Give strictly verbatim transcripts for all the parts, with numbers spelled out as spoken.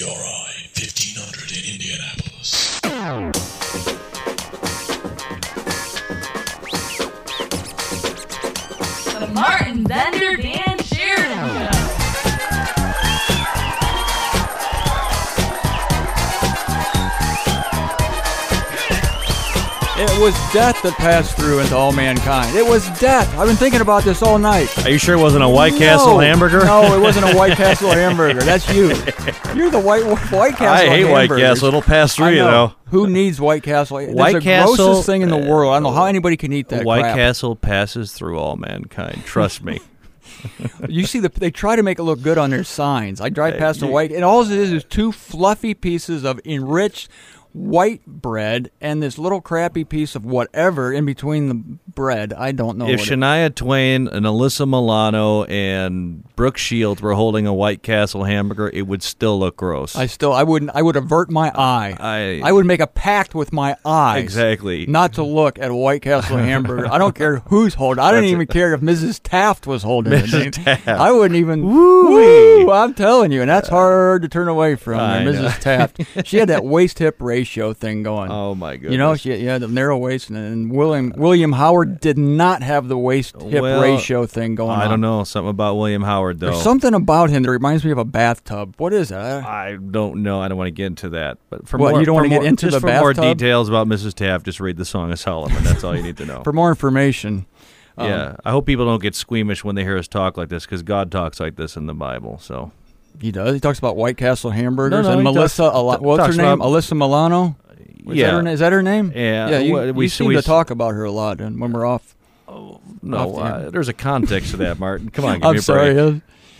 R I fifteen hundred in Indianapolis. The Martin Bender Dan Sheridan Show. It was death that passed through into all mankind. It was death. I've been thinking about this all night. Are you sure it wasn't a White Castle no, hamburger? No, it wasn't a White Castle hamburger. That's you. You're the White White Castle I hate White hamburgers. Castle. It'll pass through I you, know. though. Who needs White Castle? That's White the Castle, grossest thing in the world. I don't know how anybody can eat that White crap. Castle passes through all mankind. Trust me. You see, the, they try to make it look good on their signs. I drive past a White, and all it is is two fluffy pieces of enriched white bread and this little crappy piece of whatever in between the bread. I don't know. If what Shania it, Twain and Alyssa Milano and Brooke Shields were holding a White Castle hamburger, it would still look gross. I still, I wouldn't, I would avert my eye. I, I would make a pact with my eyes. Exactly. Not to look at a White Castle hamburger. I don't care who's holding. I didn't even care if Missus Taft was holding it. Missus Taft. I wouldn't even. Woo-wee. Woo! I'm telling you, and that's hard to turn away from. I Missus know. Taft. She had that waist hip ratio thing going. Oh my goodness. You know, she, yeah, the narrow waist, and, and William William Howard did not have the waist hip Well, ratio thing going on. I don't know. Something about William Howard, though. There's something about him that reminds me of a bathtub. What is that? I don't know. I don't want to get into that. But for What, more, you don't for want to get more- into just the for more bathtub? details about Missus Taft, just read the Song of Solomon. That's all you need to know. For more information. um, yeah, I hope people don't get squeamish when they hear us talk like this, because God talks like this in the Bible. So He does. He talks about White Castle hamburgers No, no, and he Melissa. talks- Ala- t- what's her talks name? about- Alyssa Milano. Is yeah, that her, na- is that her name? Yeah, Yeah. You, well, you we- seem we- to talk about her a lot, and when we're off. no, off the uh, air. there's a context to that, Martin. Come on, give I'm me a sorry. break. yes.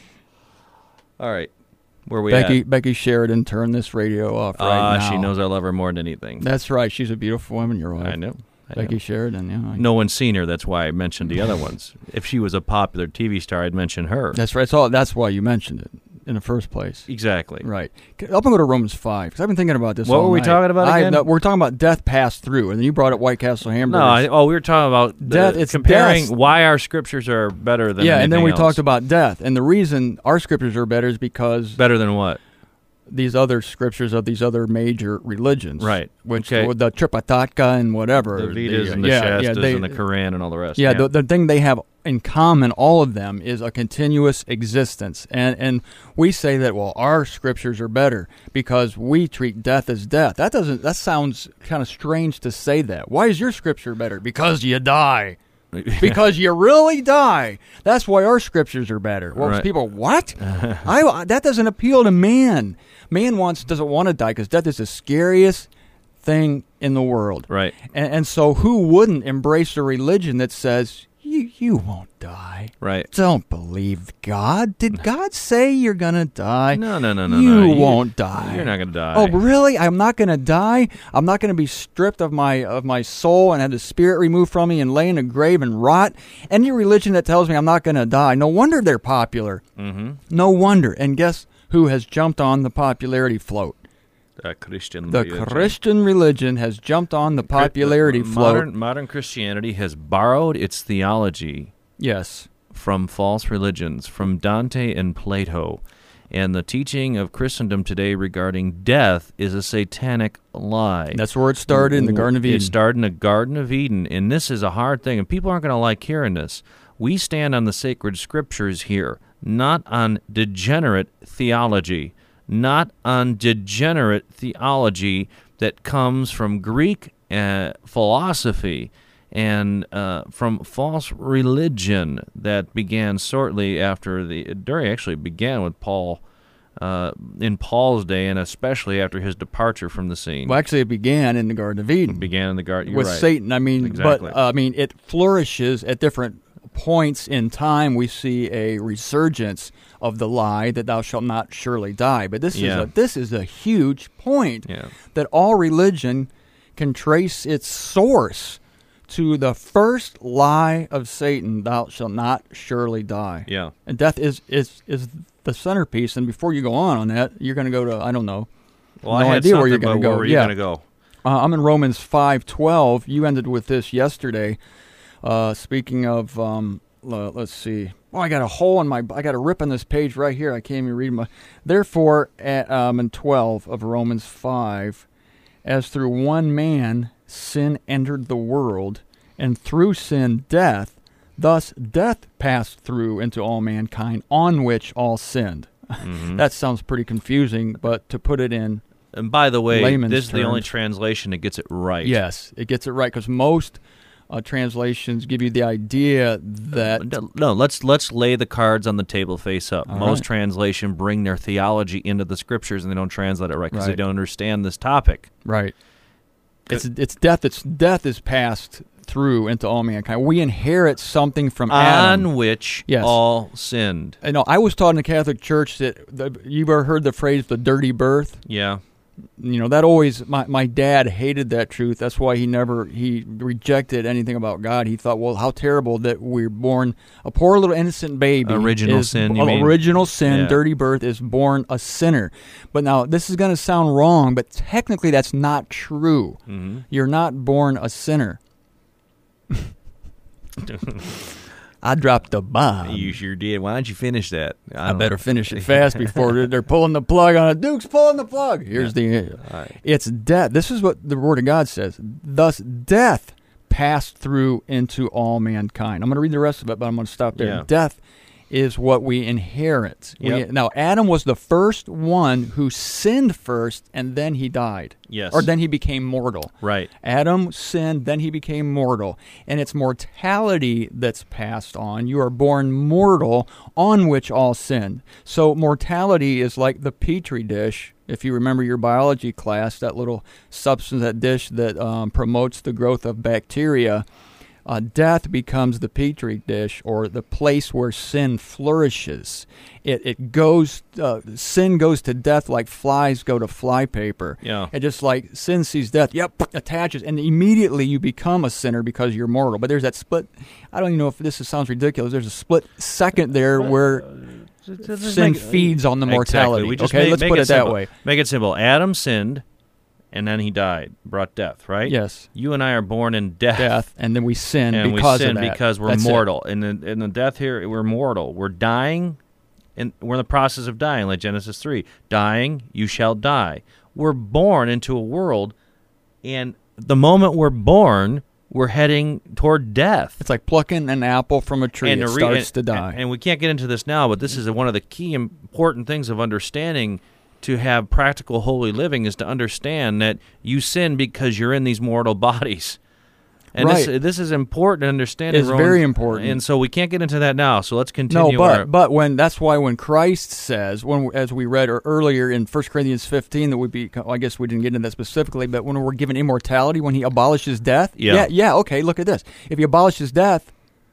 All right, where we Becky at? Becky Sheridan turned this radio off right Ah, now. she knows I love her more than anything. That's right. She's a beautiful woman. You're right. I know. I Becky know. Sheridan. Yeah. I- No one's seen her. That's why I mentioned the other ones. If she was a popular T V star, I'd mention her. That's right. So that's why you mentioned it in the first place. Exactly. Right. I'm going to go to Romans five, because I've been thinking about this What all were we night. talking about I- again? no, we're talking about death passed through, and then you brought up White Castle hamburgers. No, I, oh, we were talking about the- Death, it's comparing death. why our scriptures are better than yeah, and then anything we else. talked about death, and the reason our scriptures are better is because better than what? these other scriptures of these other major religions, Right. Which Okay. the Tripitaka and whatever, The Vedas the- and the yeah, Shastas yeah, they- and the Quran and all the rest. Yeah, The, the thing they have in common, all of them, is a continuous existence, and and we say that well, our scriptures are better because we treat death as death. That doesn't. That sounds kind of strange to say that. Why is your scripture better? Because you die. Because you really die. That's why our scriptures are better. Well, Right. people, what? I that doesn't appeal to man. Man wants doesn't want to die because death is the scariest thing in the world. Right. And, and so, who wouldn't embrace a religion that says you you won't die? Right. Don't believe God. Did God say you're gonna die? No, no, no, no, You no. won't die. You're not going to die. Oh, really? I'm not going to die? I'm not going to be stripped of my of my soul and have the spirit removed from me and lay in a grave and rot? Any religion that tells me I'm not going to die, no wonder they're popular. Mm-hmm. No wonder. And guess who has jumped on the popularity float? Uh, Christian The religion. Christian religion has jumped on the popularity Modern, float. modern Christianity has borrowed its theology Yes. from false religions, from Dante and Plato. And the teaching of Christendom today regarding death is a satanic lie. That's where it started, in the Garden of Eden. It started in the Garden of Eden, and this is a hard thing, and people aren't going to like hearing this. We stand on the sacred scriptures here, not on degenerate theology, not on degenerate theology that comes from Greek uh, philosophy and uh, from false religion that began shortly after the, during actually began with Paul, uh, in Paul's day, and especially after his departure from the scene. Well, actually, it began in the Garden of Eden. It began in the garden with right. Satan. I mean, Exactly. but uh, I mean, it flourishes at different points in time. We see a resurgence of the lie that thou shalt not surely die. But this Yeah. is a this is a huge point Yeah. that all religion can trace its source to the first lie of Satan: "Thou shalt not surely die." Yeah. And death is is is the centerpiece. And before you go on on that, you're going to go to I don't know. Well, no I had idea where something, you're going but to go. Where were you yeah. going to go? Uh, I'm in Romans five twelve. You ended with this yesterday. Uh, speaking of, um, uh, let's see, Oh, I got a hole in my, I got a rip on this page right here. I can't even read my. Therefore, at, um, in twelve of Romans five, as through one man sin entered the world, and through sin death, thus death passed through into all mankind, on which all sinned. Mm-hmm. That sounds pretty confusing, but to put it in And by the way, layman's this is the only terms- translation that gets it right. Yes, it gets it right, because most uh, translations give you the idea that... No, let's let's lay the cards on the table face up. All Most right. translation bring their theology into the scriptures, and they don't translate it right because they Right. don't understand this topic. Right. It's it's death. It's death is passed through into all mankind. We inherit something from Adam. On which Yes. all sinned. I know. I was taught in the Catholic Church that the, you've ever heard the phrase "the dirty birth." Yeah. You know that always. My my dad hated that truth. That's why he never he rejected anything about God. He thought, well, how terrible that we're born a poor little innocent baby. Original is- sin, you uh, mean? Original sin, Yeah. dirty birth is born a sinner. But now this is going to sound wrong, but technically that's not true. Mm-hmm. You're not born a sinner. I dropped the bomb. You sure did. Why don't you finish that? I don't better know. finish it fast before they're- they're pulling the plug on it. Duke's pulling the plug. Here's the. right. It's death. This is what the Word of God says. Thus, death passed through into all mankind. I'm going to read the rest of it, but I'm going to stop there. Yeah. Death is what we inherit. We- Yep. now, Adam was the first one who sinned first, and then he died. Yes. Or then he became mortal. Right. Adam sinned, then he became mortal. And it's mortality that's passed on. You are born mortal, on which all sinned. So mortality is like the Petri dish. If you remember your biology class, that little substance, that dish that um, promotes the growth of bacteria, uh, death becomes the Petri dish, or the place where sin flourishes. It it goes, uh, sin goes to death like flies go to fly paper. Yeah. And just like sin sees death, yep, attaches, and immediately you become a sinner because you're mortal. But there's that split, I don't even know if this is, sounds ridiculous, there's a split second there where sin feeds on the mortality. Exactly. We just okay, make, let's make put it, it that simple. way. Make it simple. Adam sinned, and then he died, brought death, right? Yes. You and I are born in death. Death, and then we sin and because we sin of that. because we're That's it. mortal. And in, in the death here, we're mortal. We're dying, and we're in the process of dying, like Genesis three. Dying, you shall die. We're born into a world, and the moment we're born, we're heading toward death. It's like plucking an apple from a tree. And it the re- starts and- to die. And, and we can't get into this now, but this is one of the key important things of understanding to have practical holy living is to understand that you sin because you're in these mortal bodies. And Right. this this is important to understand. It's in very Romans- important. And so we can't get into that now. So let's No, continue. but our, but when that's why when Christ says, when as we read earlier in First Corinthians fifteen, that would be, I guess we didn't get into that specifically, but when we're given immortality, when he abolishes death, Yeah. yeah, yeah, okay, look at this. If he abolishes death,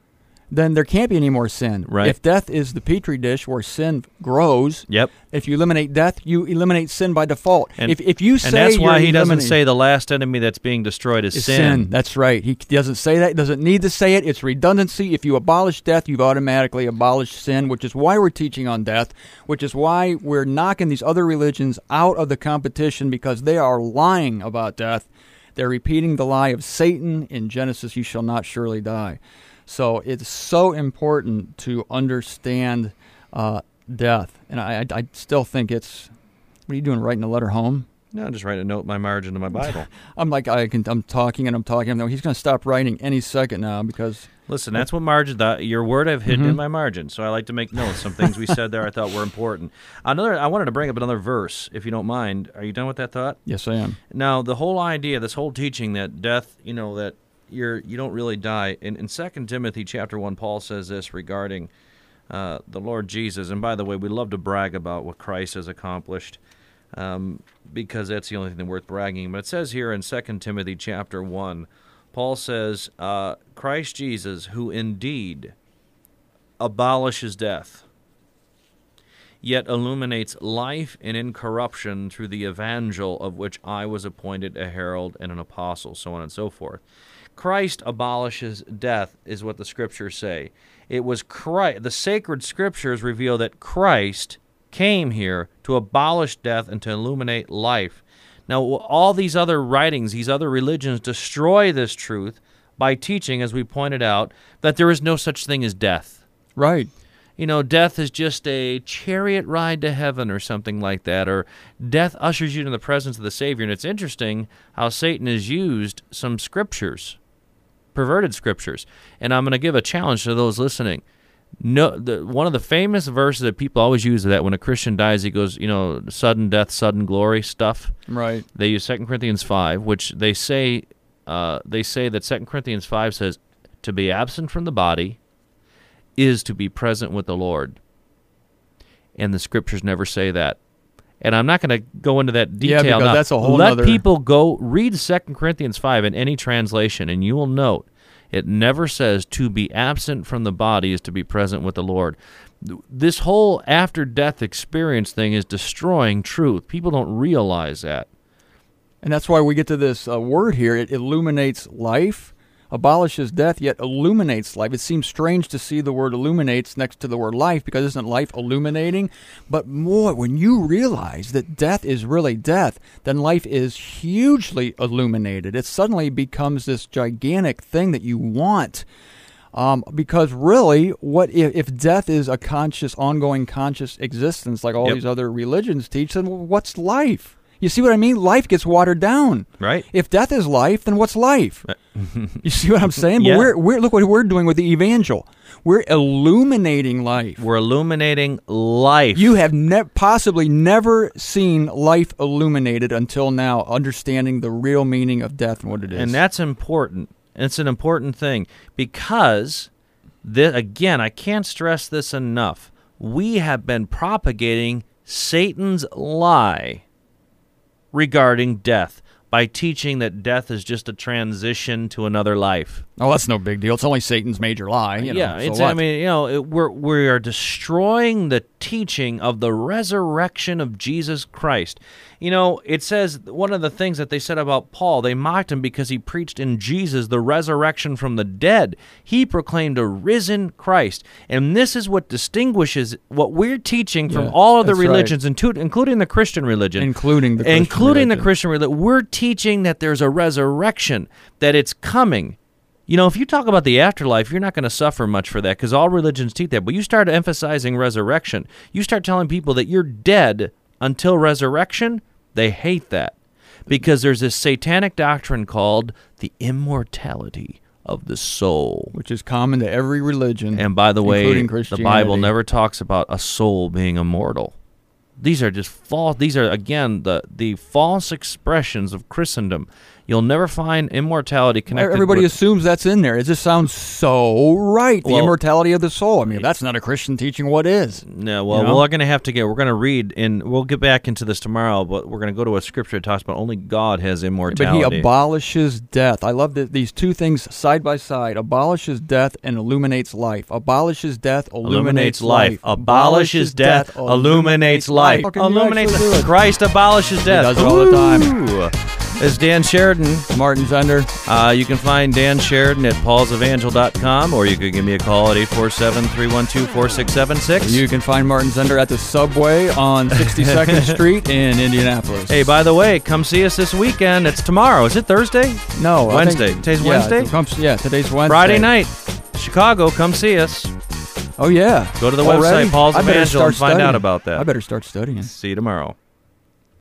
then there can't be any more sin. Right. If death is the petri dish where sin grows, Yep. if you eliminate death, you eliminate sin by default. And, if if you say and that's why you're he doesn't eliminating- say the last enemy that's being destroyed is It's sin. sin. That's right. He doesn't say that. He doesn't need to say it. It's redundancy. If you abolish death, you've automatically abolished sin, which is why we're teaching on death, which is why we're knocking these other religions out of the competition, because they are lying about death. They're repeating the lie of Satan in Genesis, you shall not surely die. So it's so important to understand uh, death. And I, I, I still think it's, what are you doing, writing a letter home? No, just write a note in my margin of my Bible. I'm like, I can, I'm talking and I'm talking. No, he's going to stop writing any second now because... Listen, that's what margin. That, your word I've hidden Mm-hmm. in my margin, so I like to make notes. Some things we said there I thought were important. Another, I wanted to bring up another verse, if you don't mind. Are you done with that thought? Yes, I am. Now, the whole idea, this whole teaching that death, you know, that you're you don't really die. In, in Second Timothy chapter one, Paul says this regarding uh, the Lord Jesus. And by the way, we love to brag about what Christ has accomplished, um, because that's the only thing worth bragging. But it says here in Second Timothy chapter one, Paul says, uh, Christ Jesus, who indeed abolishes death, yet illuminates life and incorruption through the evangel of which I was appointed a herald and an apostle, so on and so forth. Christ abolishes death, is what the Scriptures say. It was Christ, the sacred Scriptures reveal that Christ came here to abolish death and to illuminate life. Now, all these other writings, these other religions destroy this truth by teaching, as we pointed out, that there is no such thing as death. Right. you know, death is just a chariot ride to heaven or something like that, or death ushers you into the presence of the Savior. And it's interesting how Satan has used some scriptures, perverted scriptures. And I'm going to give a challenge to those listening. No, the, one of the famous verses that people always use is that when a Christian dies, he goes, you know, sudden death, sudden glory stuff. Right. They use Second Corinthians five, which they say, uh, they say that Second Corinthians five says, to be absent from the body is to be present with the Lord. And the scriptures never say that. And I'm not going to go into that detail yeah, because now. That's a whole Let nother... people go read Second Corinthians five in any translation, and you will note it never says to be absent from the body is to be present with the Lord. This whole after-death experience thing is destroying truth. People don't realize that. And that's why we get to this uh, word here. It illuminates life, abolishes death, yet illuminates life. It seems strange to see the word illuminates next to the word life, because isn't life illuminating? But more, when you realize that death is really death, then life is hugely illuminated. It suddenly becomes this gigantic thing that you want. Um, because really, what if, if death is a conscious, ongoing conscious existence like all Yep. these other religions teach, then what's life? You see what I mean? Life gets watered down. Right. If death is life, then what's life? You see what I'm saying? Yeah. But we're, we're look what we're doing with the evangel. We're illuminating life. We're illuminating life. You have ne- possibly never seen life illuminated until now, understanding the real meaning of death and what it is. And that's important. It's an important thing because, this, again, I can't stress this enough. We have been propagating Satan's lie regarding death by teaching that death is just a transition to another life. Oh, that's no big deal. It's only Satan's major lie. You know, yeah, so it's. what? I mean, you know, it, we're we are destroying the teaching of the resurrection of Jesus Christ. You know, it says one of the things that they said about Paul, they mocked him because he preached in Jesus the resurrection from the dead. He proclaimed a risen Christ, and this is what distinguishes what we're teaching from Yeah, all other that's right. religions, into, including the Christian religion, including the Christian including the religion. Christian religion. We're teaching that there's a resurrection, that it's coming. You know, if you talk about the afterlife, you're not going to suffer much for that because all religions teach that. But you start emphasizing resurrection, you start telling people that you're dead until resurrection, they hate that because there's this satanic doctrine called the immortality of the soul. Which is common to every religion. And by the way, including the Christianity. Bible never talks about a soul being immortal. These are just false. These are, again, the, the false expressions of Christendom. You'll never find immortality connected Everybody with... assumes that's in there. It just sounds so right. The Well, immortality of the soul. I mean, if that's not a Christian teaching, what is? No, well, You know? we're going to have to get, we're going to read, and we'll get back into this tomorrow, but we're going to go to a scripture that talks about only God has But immortality. he abolishes death. I love that these two things side by side. Abolishes death and illuminates life. Abolishes death, illuminates, illuminates life. Abolishes death, illuminates life. How can you Illuminates actually do it? Christ abolishes death. does it all the time. Ooh. It's Dan Sheridan. Martin Zender. Uh, you can find Dan Sheridan at pauls evangel dot com, or you can give me a call at eight four seven, three one two, four six seven six. You can find Martin Zender at the Subway on sixty-second Street in Indianapolis. Hey, by the way, come see us this weekend. It's tomorrow. Is it Thursday? no, I Wednesday. think- Today's yeah, Wednesday? it comes- Yeah, today's Wednesday. Friday night. Chicago, come see us. Oh, yeah. Go to the Already? website, Paul's I better Evangel, and start find out studying. about that. I better start studying. See you tomorrow.